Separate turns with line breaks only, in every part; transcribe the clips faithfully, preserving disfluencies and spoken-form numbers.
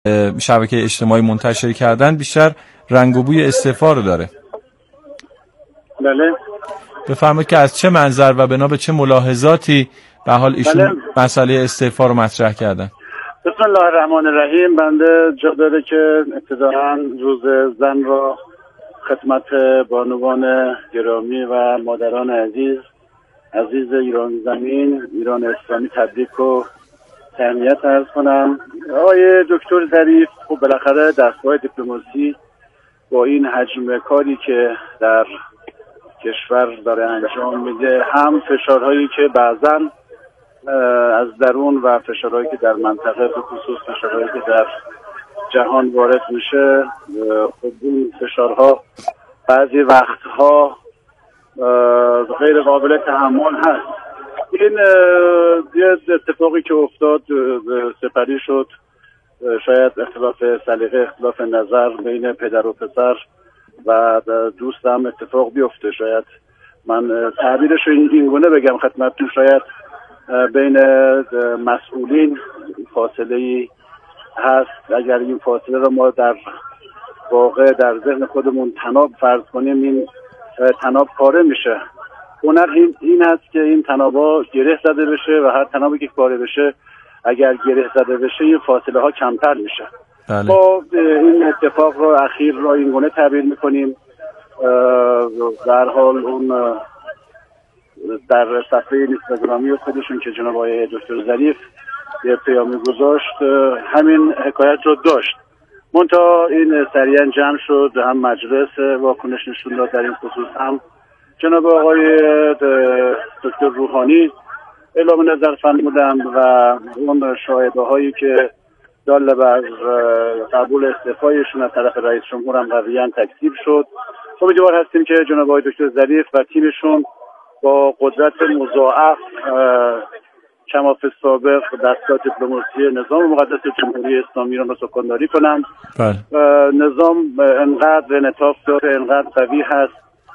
شبکه اجتماعی منتشر کردن بیشتر رنگ و بوی استعفا رو داره.
بله.
بفرمایید که از چه منظر و بنا به چه ملاحظاتی به حال ایشون بله. مسئله استعفا رو مطرح کردن؟
بسم الله الرحمن الرحیم. بنده جا داره که ابتداً روز زن را خدمت بانوان گرامی و مادران عزیز عزیز ایران زمین، ایران اسلامی تبریک و تهنیت عرض کنم. آقای دکتر ظریف خب بالاخره دستگاه دیپلماسی با این حجم کاری که در کشور داره انجام میده، هم فشارهایی که بعضاً از درون و فشارهایی که در منطقه به خصوص فشارهایی که در جهان وارد میشه، خب این فشارها بعضی وقتها غیر قابل تحمل هست. این یه اتفاقی که افتاد سپری شد، شاید اختلاف سلیقه، اختلاف نظر بین پدر و پسر و دوستم اتفاق بیفته. شاید من تعبیرش رو این گونه بگم خدمتتون، شاید بین مسئولین فاصله‌ای هست. اگر این فاصله رو ما در واقع در ذهن خودمون تناب فرض کنیم، این تناب پاره میشه. هنر این هست که این تنابا گره زده بشه و هر تنابی که پاره بشه اگر گره زده بشه این فاصله ها کمتر میشه.
بله.
ما این اتفاق رو اخیر رو این گونه تعبیر میکنیم. در حال اون در صفحه اینستاگرامی خودشون که جناب آقای دکتر ظریف یه پیامی گذاشت همین حکایت رو داشت. منتها این سریعا جمع شد، هم مجلس واکنش نشون داد در این خصوص، هم جناب آقای دکتر روحانی اعلام نظر فرمودند و اون شایعه هایی که دال بر قبول استعفایشون از طرف رئیس جمهور هم قویاً تکذیب شد. امیدوار هستیم که جناب آقای دکتر ظریف و تیمشون با قدرت مضاعف کما فی السابق دستگاه دیپلماسی نظام مقدس جمهوری اسلامی را سکانداری کنند. نظام انقدر انعطاف داره، انقدر قوی هست،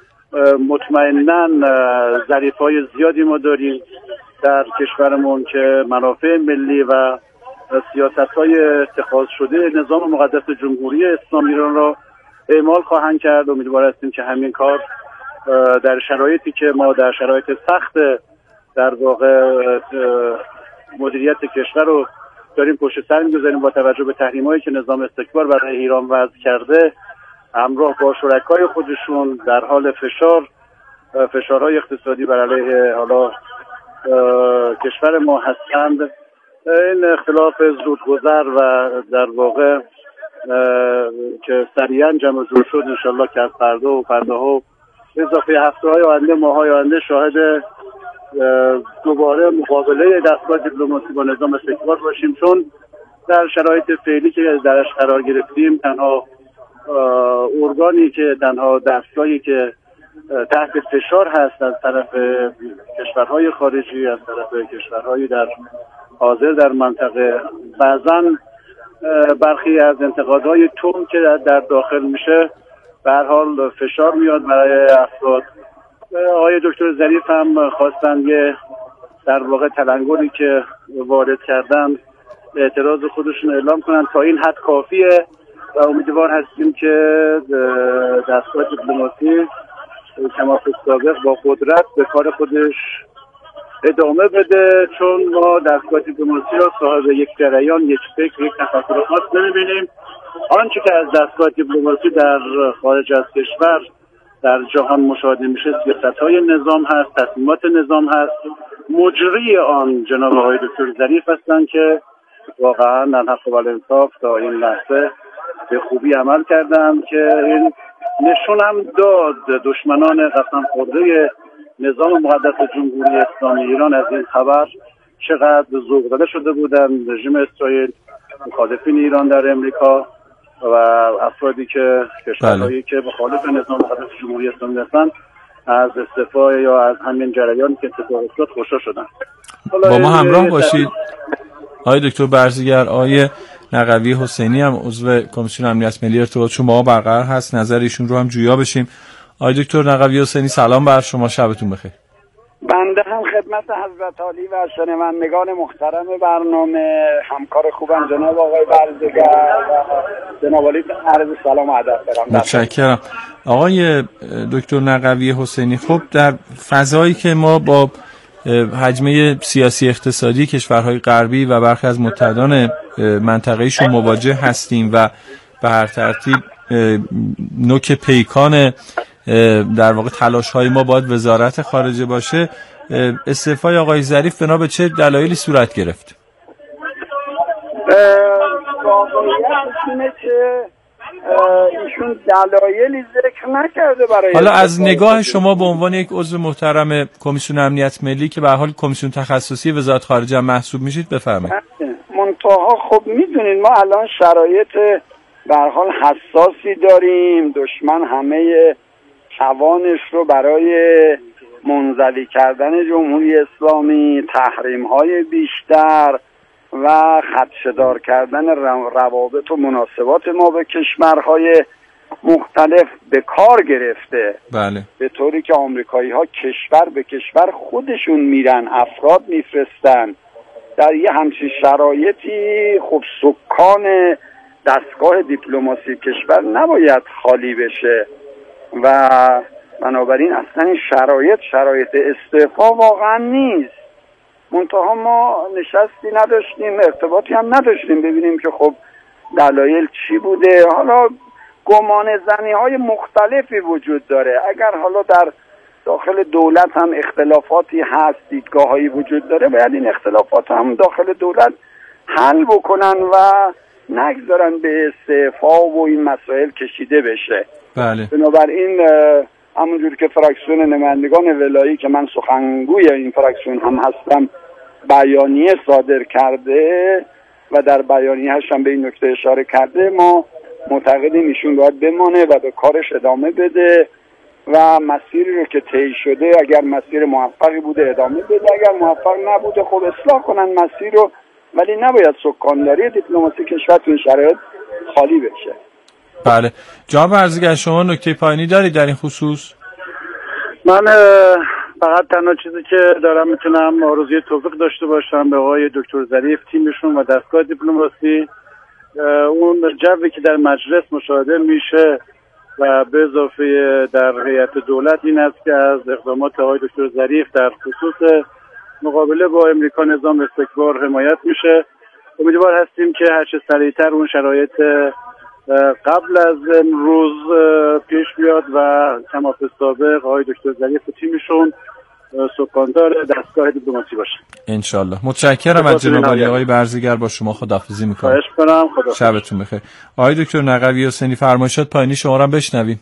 مطمئناً ظریفای زیادی ما داریم در کشورمون که منافع ملی و سیاست‌های اتخاذ شده نظام مقدس جمهوری اسلامی را اعمال خواهند کرد. امیدوار هستیم که همین کار در شرایطی که ما در شرایط سخت در واقع مدیریت کشور رو داریم پشت سر می‌گذاریم، با توجه به تحریم‌هایی که نظام استکبار برای ایران وضع کرده، همراه با شرکای خودشون در حال فشار فشارهای اقتصادی بر علیه حالا کشور ما هستند. این اختلاف زودگذر و در واقع که سریعا جمع جور شد انشالله که از فردا و فرداها و اضافه هفته‌های آینده، ماه‌های آینده شاهد دوباره مقابله دستگاه دیپلماسی با نظام استکبار باشیم، چون در شرایط فعلی که درش قرار گرفتیم تنها ارگانی که تنها دستگاهی که تحت فشار هست از طرف کشورهای خارجی، از طرف کشورهای در حاضر در منطقه، بعضا برخی از انتقادهای تون که در داخل میشه به هر حال فشار میاد برای افراد. آقای دکتر ظریف هم خواستن یه در واقع تلنگری که وارد کردن اعتراض خودشون اعلام کنن، تا این حد کافیه و امیدوار هستیم که دستگاه دیپلماسی کما فی السابق با قدرت به کار خودش ادامه بده، چون ما دستگاه دیپلماسی را صاحب یک جریان، یک فکر، یک تفکر خاص نمی‌بینیم. آنچه که از دستگاه دیپلماسی در خارج از کشور در جهان مشاهده میشه سیاست‌های نظام هست، تصمیمات نظام هست. مجری آن جناب آقای دکتر ظریف هستند که واقعا در حق و الانصاف تا این لحظه به خوبی عمل کردند که این نشون هم داد دشمنان قسم خورده نظام مقدس جمهوری اسلامی ایران از این خبر چقدر ذوق زده شده بودند. رژیم اسرائیل، مخالفین ایران در امریکا و افرادی که کشورهایی که مخالف نظام مقدس جمهوری اسلامی هستند از استعفا یا از همین جریانی که اتفاق افتاد خوشا شدن.
با ما همراه باشید آقای دکتر برزگر. آقای نقوی حسینی هم عضو کمیسیون امنیت ملی ارتباطشون با ما برقرار هست، نظر ایشون رو هم جویا بشیم. آقای دکتر نقوی حسینی سلام بر شما، شبتون بخیر.
بنده هم خدمت حضرت عالی و شنوندگان محترم برنامه همکار خوبم جناب آقای برزگر و جناب عالی عرض سلام و ادب دارم.
متشکرم. آقای دکتر نقوی حسینی، خب در فضایی که ما با حجمه سیاسی اقتصادی کشورهای غربی و برخی از متحدان منطقه‌ایشون مواجه هستیم و به هر ترتیب نوک پیکان در واقع تلاش‌های ما باید وزارت خارجه باشه، استعفای آقای ظریف بنا به چه دلایلی صورت گرفت؟
واقعیت اینه که ایشون دلایلی ذکر نکرده برای
حالا از نگاه شما به عنوان یک عضو محترم کمیسیون امنیت ملی که به هر حال کمیسیون تخصصی وزارت خارجه محسوب میشید بفرمایید.
منتها خب میدونید ما الان شرایط به هر حال حساسی داریم، دشمن همه توانش رو برای منزوی کردن جمهوری اسلامی، تحریم‌های بیشتر و خدشه‌دار کردن روابط و مناسبات ما به کشورهای مختلف به کار گرفته.
بله.
به طوری که آمریکایی‌ها کشور به کشور خودشون میرن، افراد میفرستن. در یه همچین شرایطی خب سکان دستگاه دیپلماسی کشور نباید خالی بشه و بنابراین اصلا این شرایط شرایط استعفا واقعا نیست. منتها ما نشستی نداشتیم، ارتباطی هم نداشتیم ببینیم که خب دلایل چی بوده. حالا گمان زنی های مختلفی وجود داره. اگر حالا در داخل دولت هم اختلافاتی هست، دیدگاه هایی وجود داره، باید این اختلافات هم داخل دولت حل بکنن و نگذارن به استعفا و این مسائل کشیده بشه.
بله.
بنابراین همونجور که فراکسیون نمایندگان ولایی که من سخنگوی این فراکسیون هم هستم بیانیه صادر کرده و در بیانیه‌اش هم به این نکته اشاره کرده، ما معتقدیم ایشون باید بمانه و به کارش ادامه بده و مسیری رو که طی شده اگر مسیر موفقی بوده ادامه بده، اگر موفق نبوده خب اصلاح کنن مسیر رو، ولی نباید سکانداری دیپلماسی کشور تو این شرایط خالی بشه.
بله. جناب برزگر شما نکته پایانی دارید در این خصوص؟
من فقط تنها چیزی که دارم میتونم آرزوی توفیق داشته باشم به آقای دکتر ظریف، تیمشون و دستگاه دیپلماسی. اون جوی که در مجلس مشاهده میشه و به اضافه در هیئت دولت این است که از اقدامات آقای دکتر ظریف در خصوص مقابله با امریکا نظام استکبار حمایت میشه. امیدوار هستیم که هر چه سریعتر اون شرایط قبل از امروز پیش بیاد و کما فی السابق آقای دکتر ظریف و تیمشون سکاندار دستگاه دیپلماسی باشه
انشالله. متشکرم از جناب عالی. آقای برزگر با شما خداحافظی میکنم.
خواهش کنم. خدا
شبتون بخیر. آقای دکتر نقوی حسینی فرمایشات پایینی شما را بشنویم.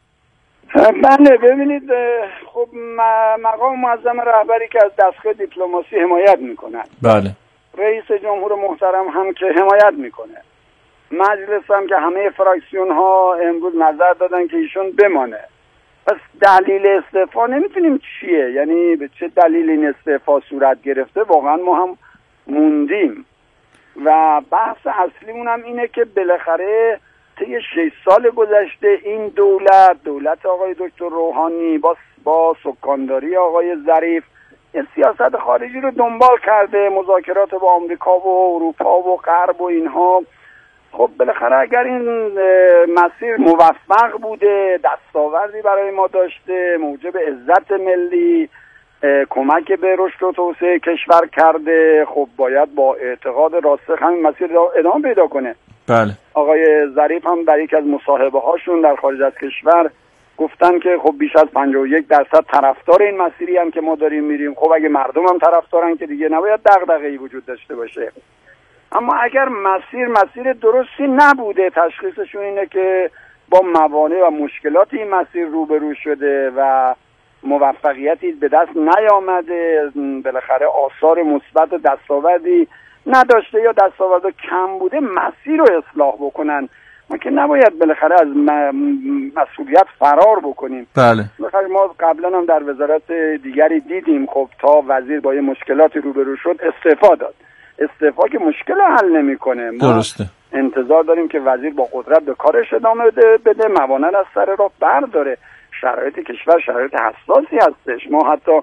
بله ببینید، خب مقام معظم رهبری که از دستگاه دیپلماسی حمایت میکنن،
بله،
رئیس جمهور محترم هم که حمایت میکنه، مجلس هم که همه فراکسیون ها امروز نظر دادن که ایشون بمانه، پس دلیل استعفا نمیتونیم چیه، یعنی به چه دلیل این استعفا صورت گرفته واقعا ما هم موندیم و بحث اصلیمون هم اینه که بالاخره طی شش سال گذشته این دولت دولت آقای دکتر روحانی با با سکانداری آقای ظریف این سیاست خارجی رو دنبال کرده، مذاکرات با آمریکا و اروپا و غرب و اینها. خب بالاخره اگر این مسیر موفق بوده، دستاوردی برای ما داشته، موجب عزت ملی، کمک به رشد و توسعه کشور کرده، خب باید با اعتقاد راسخ همین مسیر ادامه پیدا کنه.
بله.
آقای ظریف هم در یک از مصاحبه هاشون در خارج از کشور گفتن که خب بیش از پنجاه و یک درصد طرفدار این مسیری هم که ما داریم میریم. خب اگه مردم هم طرفدارن که دیگه نباید دغدغه‌ای وجود داشته باشه. اما اگر مسیر مسیر درستی نبوده، تشخیصشون اینه که با موانع و مشکلات این مسیر روبرو شده و موفقیتی به دست نیامده، بالاخره آثار مثبت دستاوردی نداشته یا دستاورد کم بوده، مسیر رو اصلاح بکنن. ما که نباید بالاخره از مسئولیت فرار بکنیم.
بله.
بالاخره ما قبلا هم در وزارت دیگری دیدیم خب تا وزیر با یه مشکلاتی روبرو شد استعفا داد. استعفا که مشکل حل نمیکنه. ما
درسته.
انتظار داریم که وزیر با قدرت به کارش ادامه بده, بده موانع از سر راه برداره. شرایط کشور شرایط حساسی هستش. ما حتی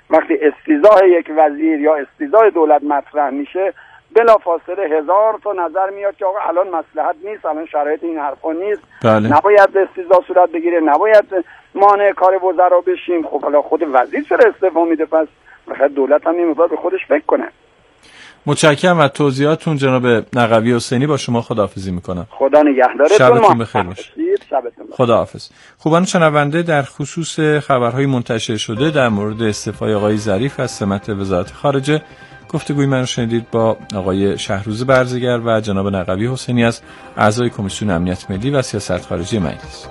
وقتی استیضاح یک وزیر یا استیضاح دولت مطرح میشه بلافاصله هزار تا نظر میاد که آقا الان مصلحت نیست، الان شرایط این حرفا نیست،
بله.
نباید استیضاح صورت بگیره، نباید مانع کار وزرا بشیم. خب حالا خود وزیر چرا استعفا میده؟ پس بخاطر دولت هم نمیخواد به خودش فکر کنه.
متشکرم از توضیحاتون جناب نقوی حسینی. با شما خداحافظی میکنم.
خدا نگهدارتون.
شبتون بخیر باشه.
شبتون بخیر.
خداحافظ. خوبان شنونده، در خصوص خبرهای منتشر شده در مورد استعفای آقای ظریف از سمت وزارت خارجه گفتگوی من رو شنیدید با آقای شهروز برزگر و جناب نقوی حسینی از اعضای کمیسیون امنیت ملی و سیاست خارجی مجلس.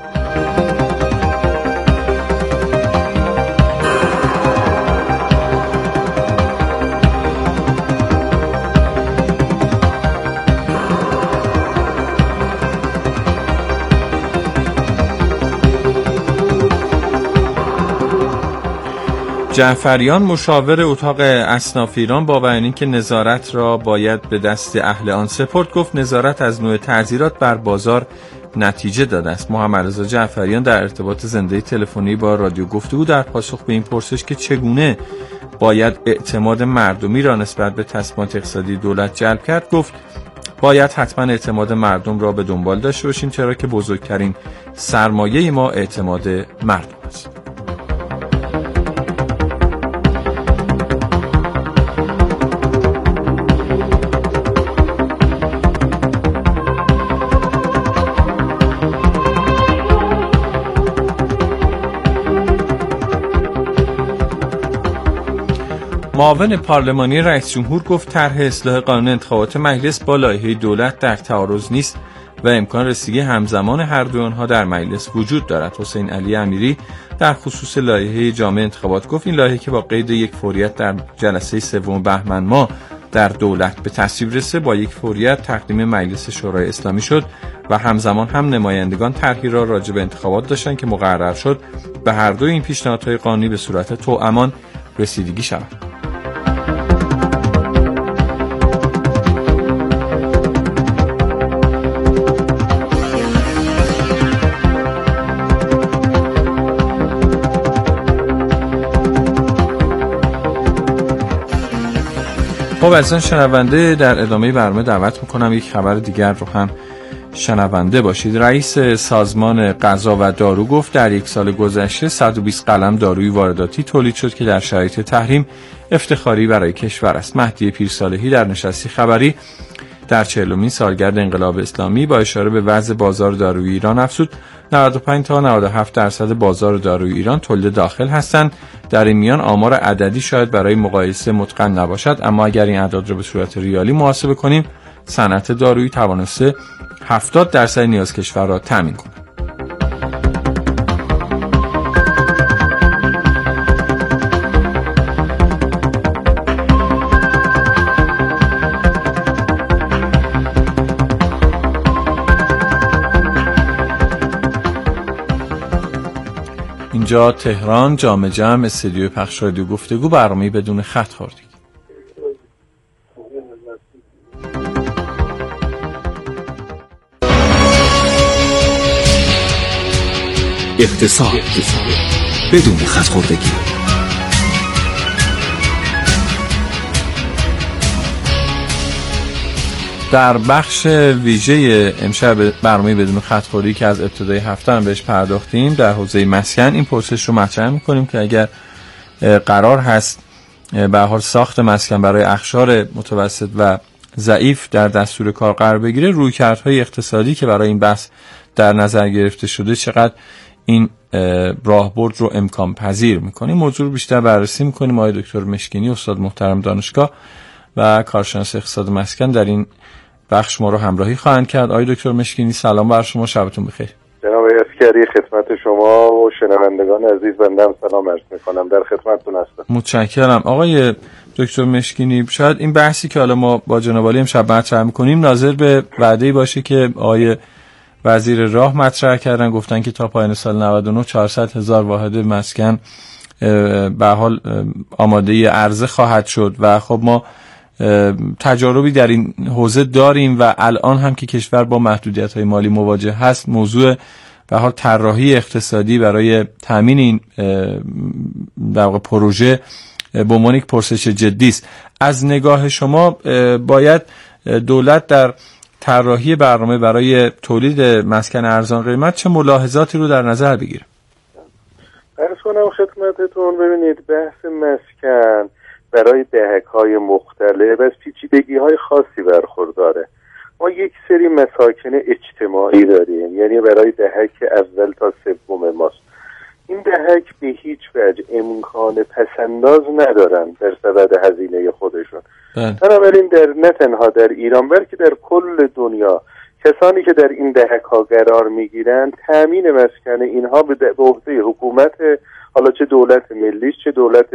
جعفریان مشاور اتاق اصناف ایران با بیان اینکه نظارت را باید به دست اهل آن سپرد گفت نظارت از نوع تعزیرات بر بازار نتیجه داده است. محمد رضا جعفریان در ارتباط زنده تلفنی با رادیو گفتگو در پاسخ به این پرسش که چگونه باید اعتماد مردمی را نسبت به تصمیمات اقتصادی دولت جلب کرد گفت باید حتما اعتماد مردم را به دنبال داشته باشیم، چرا که بزرگترین سرمایه ما اعتماد مردم است. معاون پارلمانی رئیس جمهور گفت طرح اصلاح قانون انتخابات مجلس با لایحه دولت در تعارض نیست و امکان رسیدگی همزمان هر دو آنها در مجلس وجود دارد. حسین علی امیری در خصوص لایحه جامع انتخابات گفت این لایحه که با قید یک فوریت در جلسه سوم بهمن ماه در دولت به تصویب رسه با یک فوریت تقدیم مجلس شورای اسلامی شد و همزمان هم نمایندگان طرحی را راجع به انتخابات داشتند که مقرر شد به هر دو این پیشنهادهای قانونی به صورت توأمان رسیدگی شود. خب عزیزان شنونده، در ادامه برنامه دعوت میکنم یک خبر دیگر رو هم شنونده باشید. رئیس سازمان غذا و دارو گفت در یک سال گذشته صد و بیست قلم داروی وارداتی تولید شد که در شرایط تحریم افتخاری برای کشور است. مهدی پیرصالحی در نشستی خبری در چهلمین سالگرد انقلاب اسلامی با اشاره به وضع بازار داروی ایران افزود نود و پنج تا نود و هفت درصد بازار داروی ایران تولید داخل هستند. در این میان آمار عددی شاید برای مقایسه متقن نباشد، اما اگر این اعداد را به صورت ریالی محاسبه کنیم صنعت دارویی توانسته هفتاد درصد نیاز کشور را تامین کند. اینجا تهران، جام جم، استودیوی پخش رادیو گفتگو، برنامه‌ای بدون خط خوردید.
اقتصاد بدون خط خوردگی.
در بخش ویژه امشب برنامه بدون خط‌خوری که از ابتدای هفته هم بهش پرداختیم در حوزه مسکن این پرسش رو مطرح می‌کنیم که اگر قرار هست به هر حال ساخت مسکن برای اقشار متوسط و ضعیف در دستور کار قرار بگیره، رویکردهای اقتصادی که برای این بحث در نظر گرفته شده چقدر این راهبرد رو امکان پذیر می‌کنه. موضوع رو بیشتر بررسی می‌کنیم. آقای دکتر مشکینی استاد محترم دانشگاه و کارشناس اقتصاد مسکن در این بخش ما رو همراهی خواهند کرد. آقای دکتر مشکینی سلام بر شما، شبتون بخیر.
جناب اسکری خدمت شما و شنوندگان عزیز بنده سلام عرض می‌کنم، در خدمتتون هستم.
متشکرم. آقای دکتر مشکینی، شاید این بحثی که حالا ما با جناب عالی امشب مطرح می‌کنیم ناظر به وعده‌ای باشه که آقای وزیر راه مطرح کردن، گفتن که تا پایان سال نود و نه چهارصد هزار واحد مسکن به حال آماده عرضه خواهد شد و خب ما تجاربی در این حوزه داریم و الان هم که کشور با محدودیت‌های مالی مواجه هست، موضوع به حال طراحی اقتصادی برای تامین این در واقع پروژه به عنوان یک پرسش جدی است. از نگاه شما باید دولت در طراحی برنامه برای تولید مسکن ارزان قیمت چه ملاحظاتی رو در نظر بگیره؟
عرض کنم خدمتتون، ببینید بحث مسکن برای دهک‌های مختلف از پیچیدگی‌های خاصی برخورداره. ما یک سری مساکن اجتماعی داریم، یعنی برای دهک اول تا سوم ماست. این دهک به هیچ وجه امکان پسنداز ندارن در سبد هزینه خودشون. بنابراین در نه تنها در ایران بلکه در کل دنیا کسانی که در این دهک ها قرار میگیرن تامین مسکن اینها به عهده حکومت، حالا چه دولت ملیش چه دولت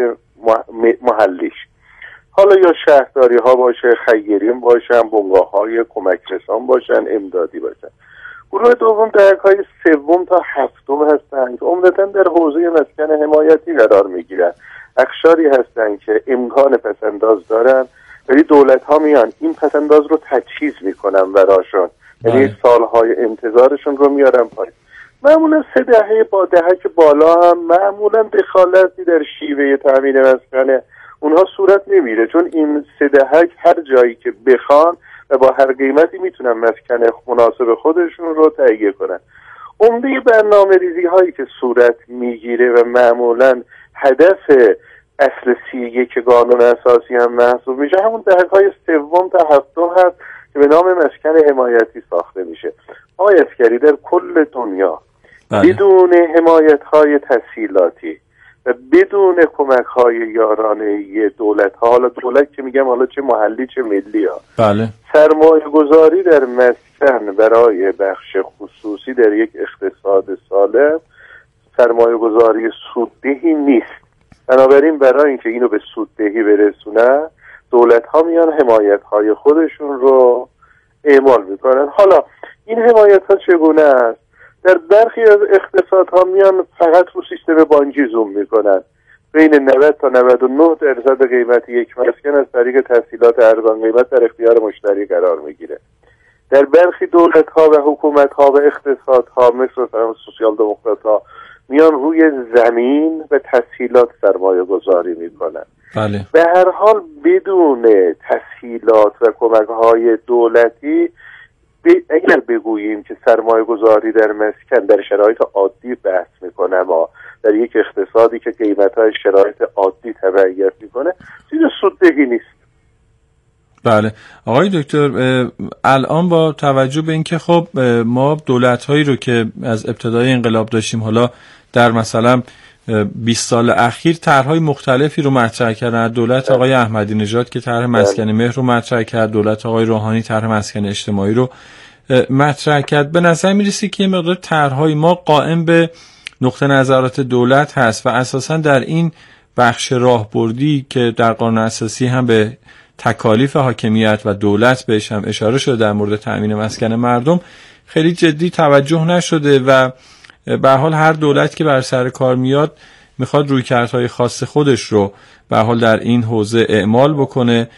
محلیش، حالا یا شهرداری ها باشه، خیرین باشن، بنگاه های کمک رسان باشن، امدادی باشن. گروه دوم دهک های سوم تا هفتم هستن که عمدتاً در حوزه مسکن حمایتی قرار میگیرن. اقشاری هستن که امکان پسنداز دارن، ولی دولت ها میان این پسنداز رو تجهیز میکنن براشون، یعنی سالهای انتظارشون رو میارن پایین. معمولا سه دهه با دهک بالا هم معمولا دخالتی در شیوه تامین مسکن اونها صورت نمیره، چون این سه دهک هر جایی که بخوان و با هر قیمتی میتونن مسکن مناسب خودشون رو تهیه کنن. عمده برنامه ریزی هایی که صورت میگیره و معمولا هدف اصل سی یک قانون اساسی هم محسوب میشه همون دهک های سوم تا هفتم هست که به نام مسکن حمایتی ساخته میشه. آقای عسکری، در کل دنیا بله. بدون حمایت های تسهیلاتی و بدون کمک های یارانه دولت ها، حالا دولت که میگم حالا چه محلی چه ملی ها، بله. سرمایه گذاری در مسکن برای بخش خصوصی در یک اقتصاد سالم سرمایه گذاری سوددهی نیست. بنابراین برای اینکه اینو به سوددهی برسونن دولت ها میان حمایت های خودشون رو اعمال میکنن. حالا این حمایت ها چگونه است؟ در برخی از اقتصادها میان فقط رو سیستم بانکی زوم میکنن. بین نود تا نود و نه درصد قیمت یک مسکن از طریق تسهیلات ارزان قیمت در اختیار مشتری قرار میگیره. در برخی دولت ها و حکومت ها و اقتصادها مثل مثلا سوسیال دموکرات ها میان روی زمین و تسهیلات سرمایه گذاری میکنن. بله. به هر حال بدون تسهیلات و کمک های دولتی ب... اگر بگوییم که سرمایه گذاری در مسکن در شرایط عادی بحث میکنه ما در یک اقتصادی که قیمت های شرایط عادی تبعیت میکنه چیز سوددهی نیست.
بله آقای دکتر، الان با توجه به اینکه خب ما دولت هایی رو که از ابتدای انقلاب داشتیم، حالا در مثلا بیست سال اخیر طرح‌های مختلفی رو مطرح کردن. دولت آقای احمدی نژاد که طرح مسکن مهر رو مطرح کرد، دولت آقای روحانی طرح مسکن اجتماعی رو مطرح کرد. به نظر می‌رسه که یه مقدار طرح‌های ما قائم به نقطه نظرات دولت هست و اساساً در این بخش راهبردی که در قانون اساسی هم به تکالیف حاکمیت و دولت بهش هم اشاره شده در مورد تأمین مسکن مردم خیلی جدی توجه نشده و به هر حال هر دولت که بر سر کار میاد میخواد رویکردهای خاص خودش رو به هر حال در این حوزه اعمال بکنه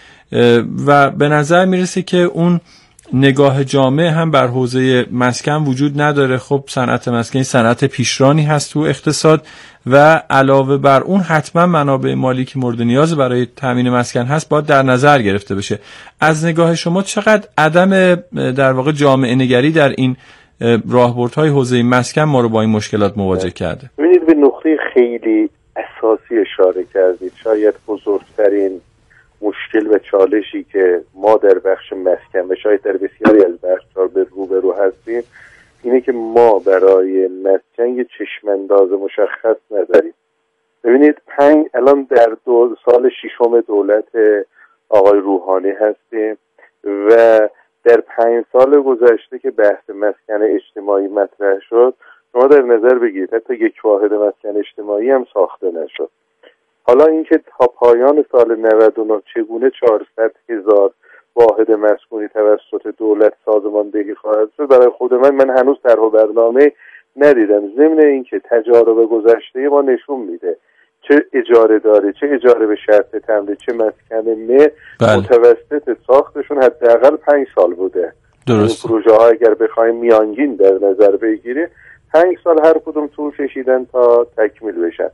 و به نظر میرسه که اون نگاه جامع هم بر حوزه مسکن وجود نداره. خب صنعت مسکن صنعت پیشرانی هست تو اقتصاد و علاوه بر اون حتما منابع مالی که مورد نیاز برای تامین مسکن هست باید در نظر گرفته بشه. از نگاه شما چقدر عدم در واقع جامعه نگری در این راهبردهای حوزه مسکن ما رو با این مشکلات مواجه کرده؟
ببینید به نقطه خیلی اساسی اشاره کردید. شاید بزرگترین مشکل و چالشی که ما در بخش مسکن و شاید در بسیاری از بخش‌ها به روبرو هستیم اینه که ما برای مسکن یه چشم‌انداز مشخص نداریم. ببینید پنج الان در دو سال ششم دولت آقای روحانی هستیم و در پنج سال گذشته که بحث مسکن اجتماعی مطرح شد شما در نظر بگیرید حتی یک واحد مسکن اجتماعی هم ساخته نشد. حالا اینکه تا پایان سال نود و نه چگونه چهارصد هزار واحد مسکونی توسط دولت سازماندهی خواهد شد برای خود من من هنوز طرح و برنامه ندیدم. ضمن اینکه تجارب گذشته ما نشون میده چه اجاره داره چه اجاره به شرط تمدید چه مسکن مه متوسط ساختشون حداقل پنج سال بوده. درست. پروژه ها اگر بخوایم میانگین در نظر بگیریم پنج سال هر کدوم طول کشیدن تا تکمیل بشن.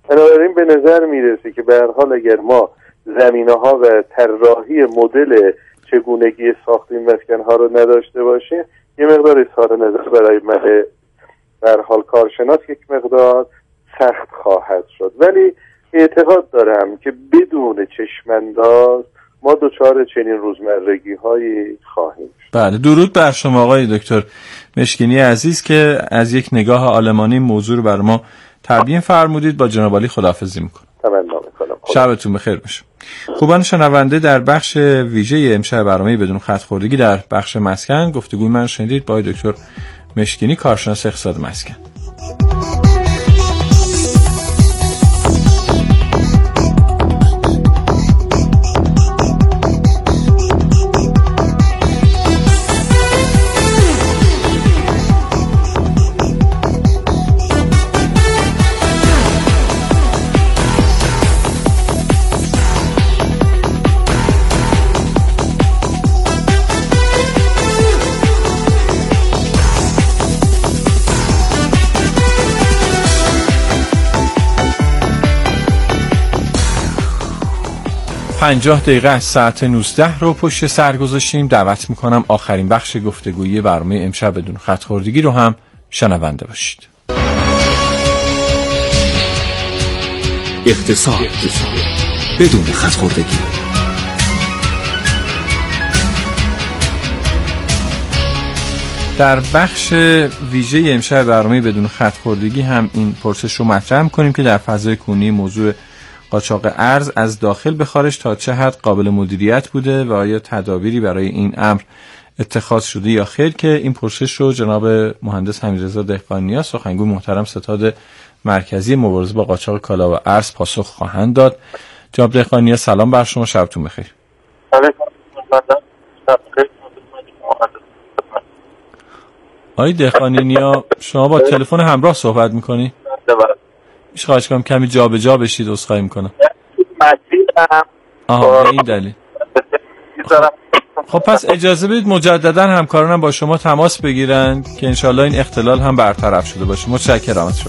بنابراین به نظر میرسه که به هر حال اگر ما زمینه‌ها و طراحی مدل چگونگی ساخت این مسکن‌ها رو نداشته باشیم، یه مقدار اظهار نظر برای من به هر حال کارشناس یک مقدار سخت خواهد شد. ولی اعتقاد دارم که بدون چشم‌انداز ما دچار چنین روزمرگی‌هایی خواهیم شد.
بله، درود بر شما آقای دکتر مشکینی عزیز که از یک نگاه آلمانی موضوع رو بر ما تبیین فرمودید. با جناب عالی خداحافظی میکنم.
تمنا میکنم.
شبتون بخیر باشه. خوبان شنونده، در بخش ویژه امشب برنامه بدون خط خوردگی در بخش مسکن گفتگوی من شنیدید با دکتر مشکینی، کارشناس اقتصاد مسکن. پنجاه دقیقه از ساعت نوزده رو پشت سر گذاشتیم. دعوت میکنم آخرین بخش گفتگویی برنامه امشب بدون خط خوردگی رو هم شنونده باشید.
اقتصاد بدون خط خوردگی.
در بخش ویژه امشب برنامه بدون خط خوردگی هم این پرسش رو مطرح میکنیم که در فضای کنونی موضوع قاچاق ارز از داخل به خارج تا چه حد قابل مدیریت بوده و آیا تدابیری برای این امر اتخاذ شده یا خیر، که این پرسش رو جناب مهندس حمیدرضا دهقانی‌نیا، سخنگوی محترم ستاد مرکزی مبارزه با قاچاق کالا و ارز پاسخ خواهند داد. جناب دهقانی‌نیا سلام بر شما، شبتون بخیر. آقای دهقانی‌نیا شما با تلفن همراه صحبت می‌کنی؟ میشه خواهش کنم کمی جا به جا بشید؟ عذرخواهی میکنم. آها، به این دلیل. خب پس اجازه بدید مجددا همکارانم با شما تماس بگیرن که انشالله این اختلال هم برطرف شده باشه. متشکرم از شما.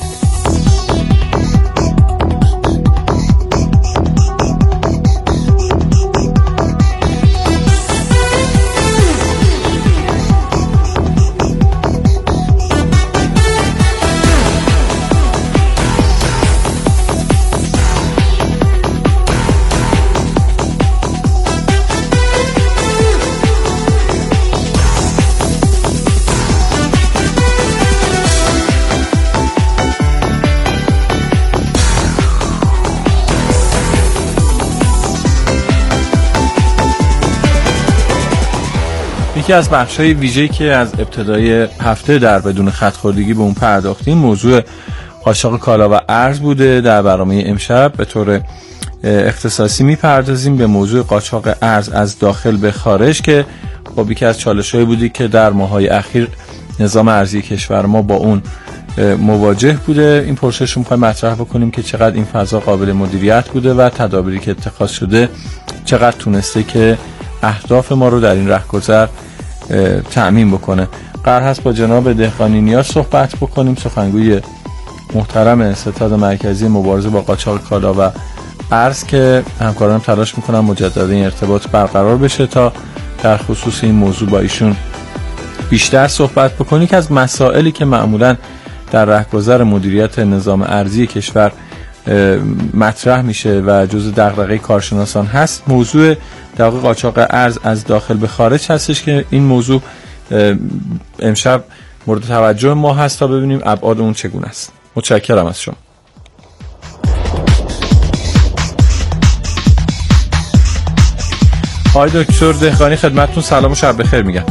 یکی از بخش‌های ویژه‌ای که از ابتدای هفته در بدون خط خوردگی به اون پرداختیم موضوع قاچاق کالا و ارز بوده. در برنامه امشب به طور اختصاصی میپردازیم به موضوع قاچاق ارز از داخل به خارج که خب یکی از چالش‌هایی بودی که در ماه‌های اخیر نظام ارزی کشور ما با اون مواجه بوده. این پرسش رو می‌خوایم مطرح بکنیم که چقدر این فضا قابل مدیریت بوده و تدابیری که اتخاذ شده چقدر تونسته که اهداف ما رو در این رهگذر تأمین بکنه. قرار هست با جناب دهقانی‌نیا صحبت بکنیم، سخنگوی محترم ستاد مرکزی مبارزه با قاچاق کالا و ارز، که همکارانم تلاش میکنم مجددا این ارتباط برقرار بشه تا در خصوص این موضوع با ایشون بیشتر صحبت بکنیم. که از مسائلی که معمولا در رهگذر مدیریت نظام ارزی کشور مطرح میشه و جزء دغدغه کارشناسان هست موضوع در واقع قاچاق ارز از داخل به خارج هستش که این موضوع امشب مورد توجه ما هست تا ببینیم ابعاد اون چگونه است. متشکرم از شما. آقای دکتر دهقانی خدمتتون سلام و شب بخیر میگم.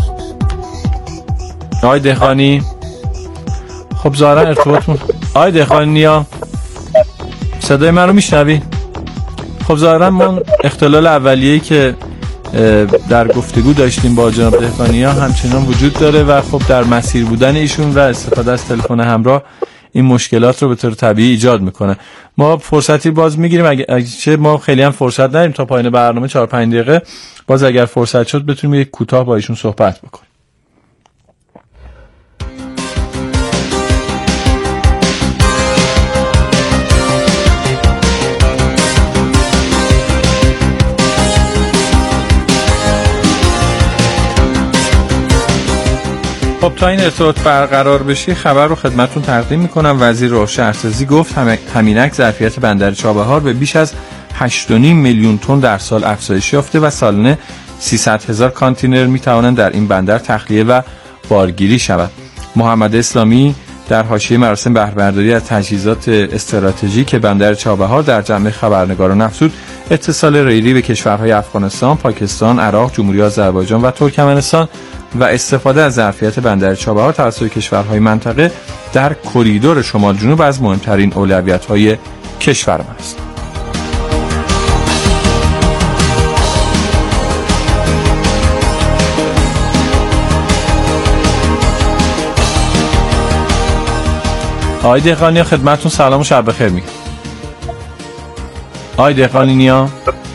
آقای دهقانی خب ظاهرا ارتباطمون. آقای دهقانی‌نیا صدای من رو میشنوی؟ خب ظاهرا ما اختلال اولیه‌ای که در گفتگو داشتیم با جناب دهقانی‌نیا همچنان وجود داره و خب در مسیر بودن ایشون و استفاده از تلفن همراه این مشکلات رو به طور طبیعی ایجاد میکنه. ما فرصتی باز میگیریم اگه چه ما خیلی هم فرصت نداریم تا پایان برنامه چهار پنج دقیقه، باز اگر فرصت شد بتونیم یک کوتاه با ایشون صحبت بکنیم. تا این ارتباط برقرار بشه خبر رو خدمتتون تقدیم میکنم. وزیر راه ارتزی گفت همینک ظرفیت بندر چابهار به بیش از هشت و نیم میلیون تن در سال افزایش یافته و سالانه سیصد هزار کانتینر میتوانند در این بندر تخلیه و بارگیری شود. محمد اسلامی در حاشیه مراسم بهره‌برداری از تجهیزات استراتژیک بندر چابهار در جمع خبرنگاران افزود اتصال ریلی به کشورهای افغانستان، پاکستان، عراق، جمهوری آذربایجان و ترکمنستان و استفاده از ظرفیت بندر چابهار توسط کشورهای منطقه در کریدور شمال جنوب از مهمترین اولویت‌های کشور است. آقای دهقانی خدمتتون سلام و شب بخیر میگم. آقای دهقانی نیا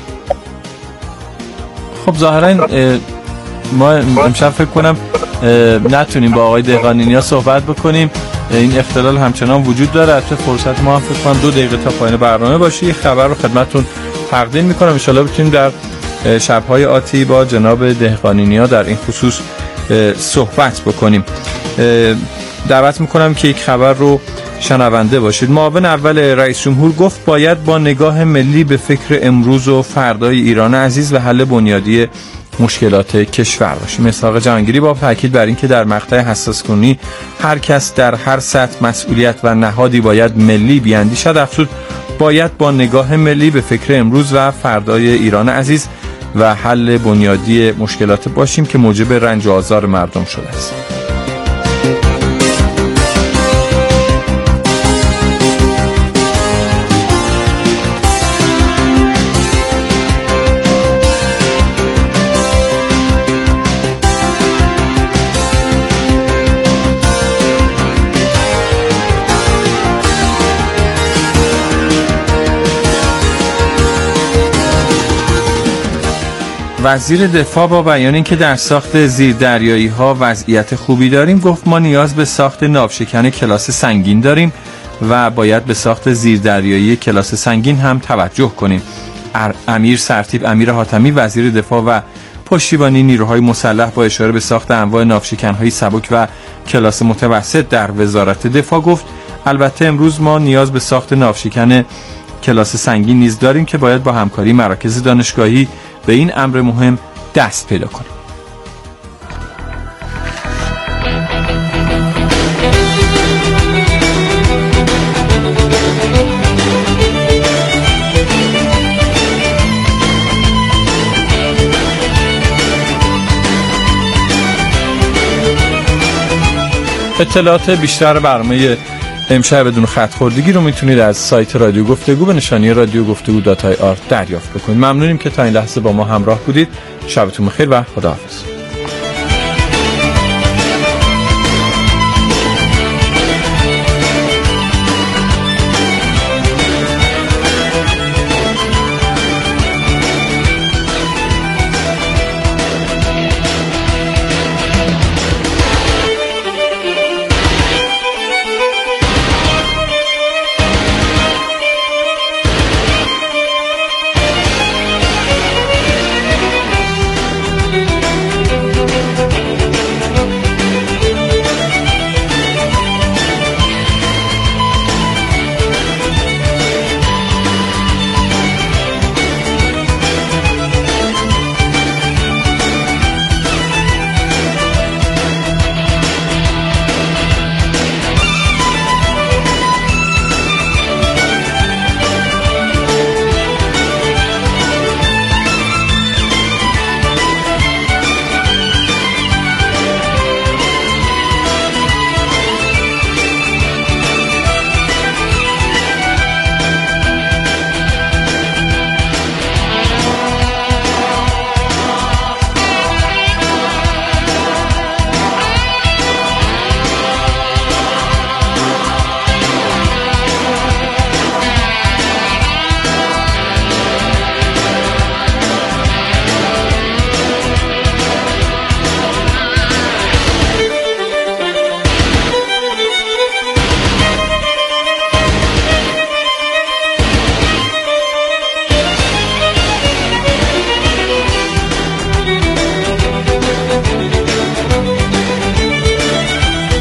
خب ظاهرا ما امشب فکر کنم نتونیم با آقای دهقانی نیا صحبت بکنیم، این اختلال همچنان وجود داره. البته فرصت ما هم فکر کنم دو دقیقه تا پایان برنامه باشه. یه خبر رو خدمتتون تقدیم میکنم، ان شاءالله بتونیم در شب‌های آتی با جناب دهقانی نیا در این خصوص صحبت بکنیم. دعوت میکنم که یک خبر رو شنونده باشید. معاون اول رئیس جمهور گفت باید با نگاه ملی به فکر امروز و فردای ایران عزیز و حل بنیادی مشکلات کشور باشیم. اسحاق جهانگیری با تاکید بر اینکه در مقطع حساس کنی هر کس در هر سطح مسئولیت و نهادی باید ملی بیاندیشد افزود باید با نگاه ملی به فکر امروز و فردای ایران عزیز و حل بنیادی مشکلات باشیم که موجب رنج و آزار مردم شده است. وزیر دفاع با بیان اینکه در ساخت زیردریایی ها وضعیت خوبی داریم گفت ما نیاز به ساخت ناوشکن کلاس سنگین داریم و باید به ساخت زیردریایی کلاس سنگین هم توجه کنیم. امیر سرتیپ امیر حاتمی وزیر دفاع و پشتیبانی نیروهای مسلح با اشاره به ساخت انواع ناوشکن های سبک و کلاس متوسط در وزارت دفاع گفت البته امروز ما نیاز به ساخت ناوشکن کلاس سنگین نیز داریم که باید با همکاری مراکز دانشگاهی به این امر مهم دست پیدا کنیم. اطلاعات بیشتر برنامه امشب بدون خط خوردگی رو میتونید از سایت رادیو گفتگو به نشانی رادیو گفتگو دات آی آر دریافت بکنید. ممنونیم که تا این لحظه با ما همراه بودید. شبتون بخیر و خداحافظ.